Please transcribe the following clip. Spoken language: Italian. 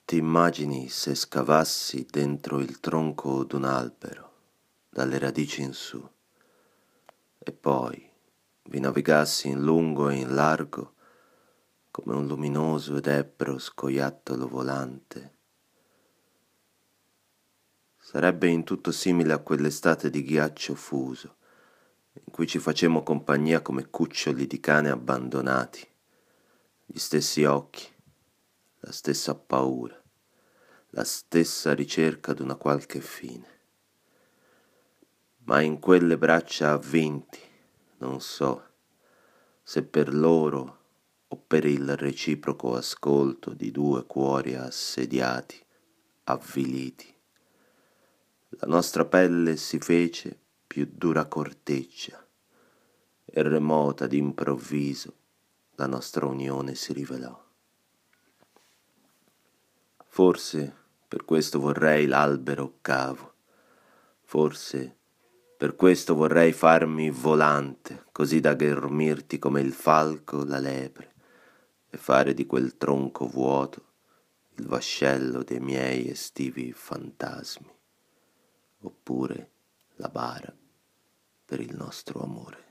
T'immagini se scavassi dentro il tronco d'un albero, dalle radici in su, e poi vi navigassi in lungo e in largo come un luminoso ed ebbro scoiattolo volante. Sarebbe in tutto simile a quell'estate di ghiaccio fuso, in cui ci facemmo compagnia come cuccioli di cane abbandonati, gli stessi occhi, la stessa paura, la stessa ricerca d'una qualche fine. Ma in quelle braccia avvinti, non so, se per loro o per il reciproco ascolto di due cuori assediati, avviliti, la nostra pelle si fece più dura corteccia e remota d'improvviso la nostra unione si rivelò. Forse per questo vorrei l'albero cavo, forse per questo vorrei farmi volante, così da ghermirti come il falco la lepre e fare di quel tronco vuoto il vascello dei miei estivi fantasmi, oppure la bara per il nostro amore.